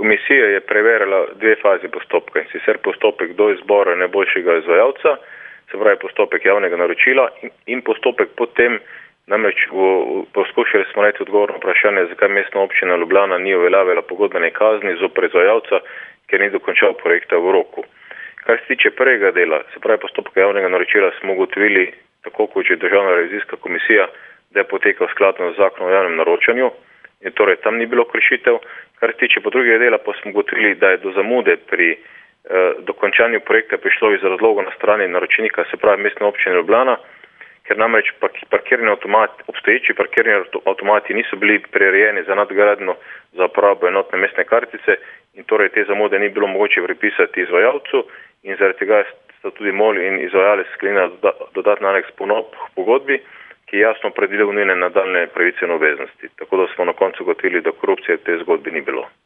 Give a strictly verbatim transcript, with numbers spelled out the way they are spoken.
Komisija je preverila dve fazi postopka, in sicer postopek do izbora najboljšega izvajalca, se pravi postopek javnega naročila in, in postopek potem, namreč v, v, poskušali smo najti odgovor na vprašanje, zakaj mestna občina Ljubljana ni uveljavila pogodbene kazni zoper izvajalca, ker ni dokončal projekta v roku. Kar se tiče prvega dela, se pravi postopka javnega naročila, smo ugotovili, tako kot že Državna revizijska komisija, da je potekal skladno z zakonom o javnem naročanju in torej tam ni bilo kršitev. Kar se tiče po drugega dela, pa smo ugotovili, da je do zamude pri eh, dokončanju projekta prišlo iz razlogov na strani naročnika, se pravi mestne občine Ljubljana, ker namreč parkirni avtomati, obstoječi parkirni avtomati niso bili prirejeni za nadgradnjo za uporabo enotne mestne kartice in torej te zamude ni bilo mogoče pripisati izvajalcu in zaradi tega sta tudi MOL in izvajalec sklenila dodatni aneks pogodbi, ki jasno opredelil njene nadaljne pravice in obveznosti. Tako da smo na koncu ugotovili, da korupcije v tej zgodbi ni bilo.